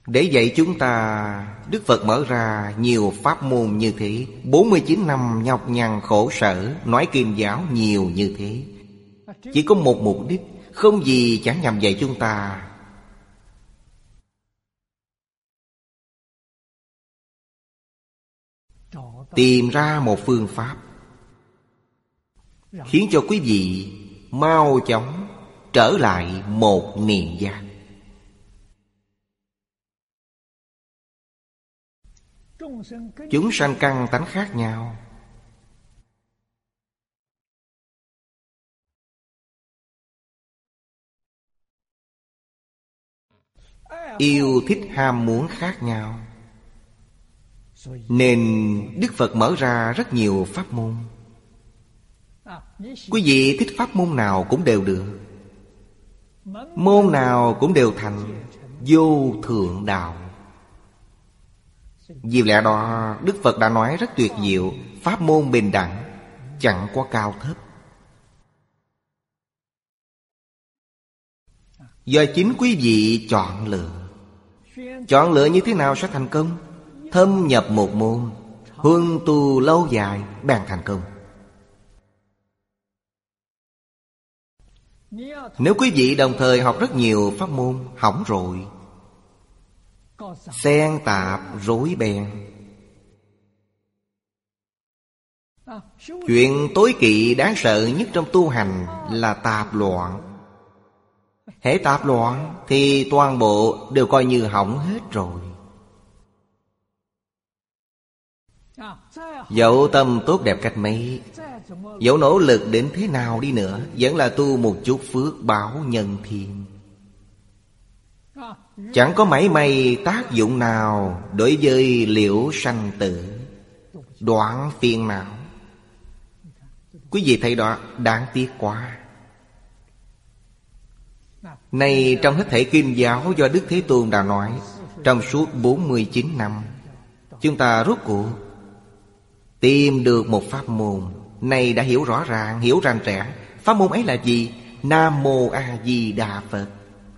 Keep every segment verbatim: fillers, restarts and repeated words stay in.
Để dạy chúng ta, Đức Phật mở ra nhiều pháp môn như thế. Bốn mươi chín năm nhọc nhằn khổ sở, nói kinh giáo nhiều như thế, chỉ có một mục đích, không gì chẳng nhằm dạy chúng ta tìm ra một phương pháp khiến cho quý vị mau chóng trở lại một niệm giác. Chúng sanh căn tánh khác nhau, yêu thích ham muốn khác nhau, nên Đức Phật mở ra rất nhiều pháp môn. Quý vị thích pháp môn nào cũng đều được, môn nào cũng đều thành vô thượng đạo. Vì lẽ đó Đức Phật đã nói rất tuyệt diệu, pháp môn bình đẳng, chẳng có cao thấp. Do chính quý vị chọn lựa. Chọn lựa như thế nào sẽ thành công? Thâm nhập một môn, huân tu lâu dài, bèn thành công. Nếu quý vị đồng thời học rất nhiều pháp môn, hỏng rồi, xen tạp rối beng. Chuyện tối kỵ đáng sợ nhất trong tu hành là tạp loạn. Hễ tạp loạn thì toàn bộ đều coi như hỏng hết rồi. Dẫu tâm tốt đẹp cách mấy, dẫu nỗ lực đến thế nào đi nữa, vẫn là tu một chút phước báo nhân thiên, chẳng có mảy may tác dụng nào đối với liễu sanh tử, đoạn phiền não. Quý vị thấy đó, đáng tiếc quá. Này trong hết thảy kinh giáo do Đức Thế Tôn đã nói, trong suốt bốn mươi chín năm, chúng ta rốt cuộc tìm được một pháp môn. Này đã hiểu rõ ràng, hiểu rành rẽ. Pháp môn ấy là gì? Nam Mô A Di Đà Phật.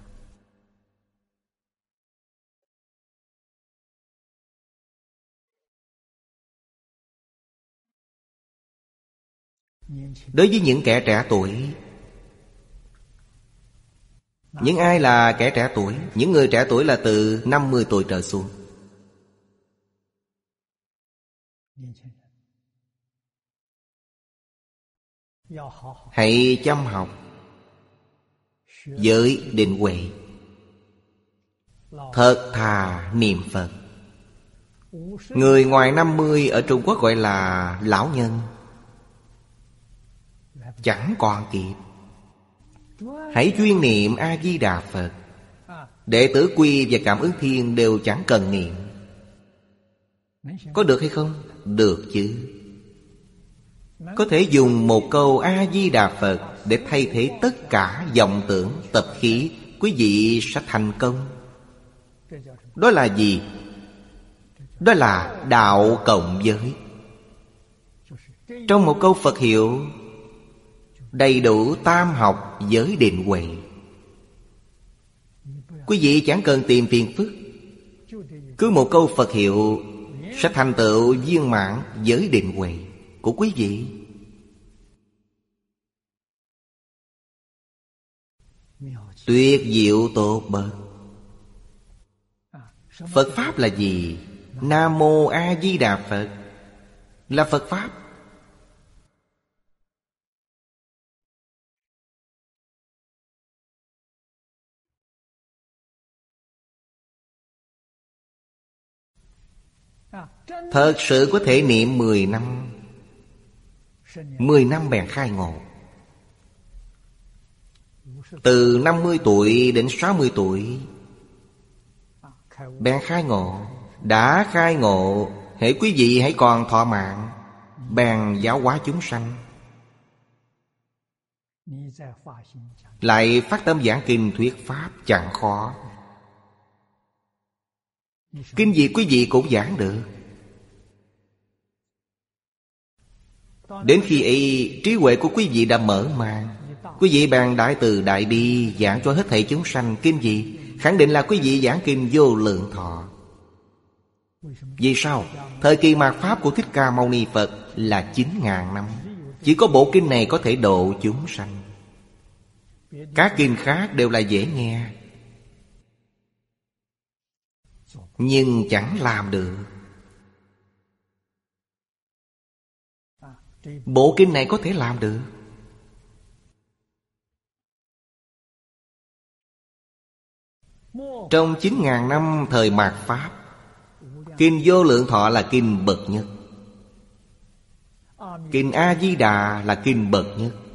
Đối với những kẻ trẻ tuổi, những ai là kẻ trẻ tuổi? Những người trẻ tuổi là từ năm mươi tuổi trở xuống. Hãy chăm học với định huệ, thật thà niệm Phật. Người ngoài năm mươi ở Trung Quốc gọi là lão nhân, chẳng còn kịp. Hãy chuyên niệm A-di-đà Phật. Đệ tử Quy và Cảm Ứng Thiên đều chẳng cần niệm. Có được hay không? Được chứ. Có thể dùng một câu A-di-đà Phật để thay thế tất cả vọng tưởng, tập khí. Quý vị sẽ thành công. Đó là gì? Đó là đạo cộng giới. Trong một câu Phật hiệu đầy đủ tam học giới định huệ. Quý vị chẳng cần tìm phiền phức, cứ một câu Phật hiệu sẽ thành tựu viên mãn giới định huệ của quý vị. Tuyệt diệu tột bậc. Phật Pháp là gì? Nam Mô A Di Đà Phật là Phật Pháp. Thật sự có thể niệm mười năm, mười năm bèn khai ngộ. Từ năm mươi tuổi đến sáu mươi tuổi bèn khai ngộ. Đã khai ngộ, hễ quý vị hãy còn thọ mạng, bèn giáo hóa chúng sanh. Lại phát tâm giảng kinh thuyết Pháp chẳng khó. Kinh gì quý vị cũng giảng được. Đến khi ấy trí huệ của quý vị đã mở màn, quý vị bàn đại từ đại bi giảng cho hết thảy chúng sanh. Kinh gì? khẳng định là quý vị giảng kinh Vô Lượng Thọ. Vì sao? Thời kỳ mạt Pháp của Thích Ca Mâu Ni Phật là chín ngàn năm. Chỉ có bộ kinh này có thể độ chúng sanh. Các kinh khác đều là dễ nghe, nhưng chẳng làm được. Bộ kinh này có thể làm được. Trong chín ngàn năm thời mạt Pháp, kinh Vô Lượng Thọ là kinh bậc nhất. Kinh A Di Đà là kinh bậc nhất.